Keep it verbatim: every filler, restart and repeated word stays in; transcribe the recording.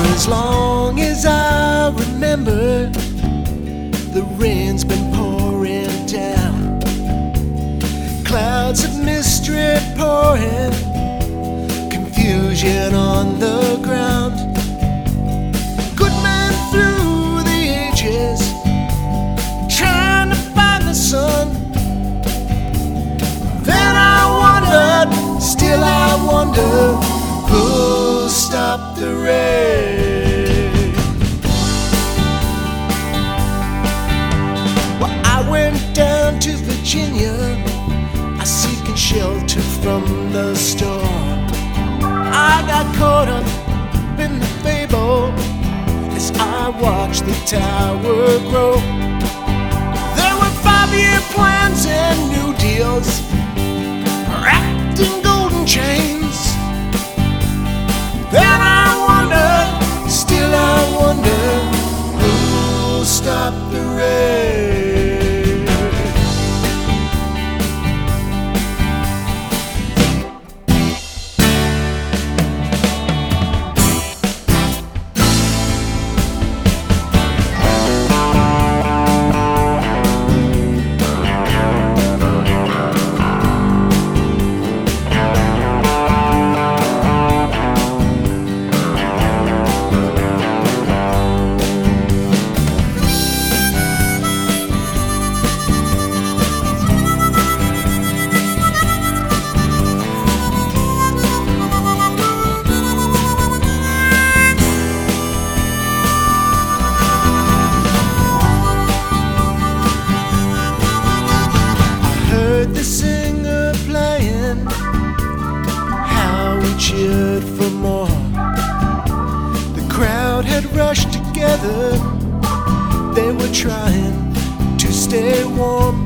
as long as I remember, the rain's been pouring down, clouds of mystery pouring, confusion on the ground. Good men through the ages, trying to find the sun. Then I wondered, still I wonder, who'll stop the rain? Well, I went down to Virginia, I seeking shelter from the storm. I got caught up in the fable as I watched the tower grow. There were five-year plans and new deals wrapped in golden chains. Then I wonder, still I wonder, who'll stop the rain? The singer playing, how we cheered for more. The crowd had rushed together, they were trying to stay warm.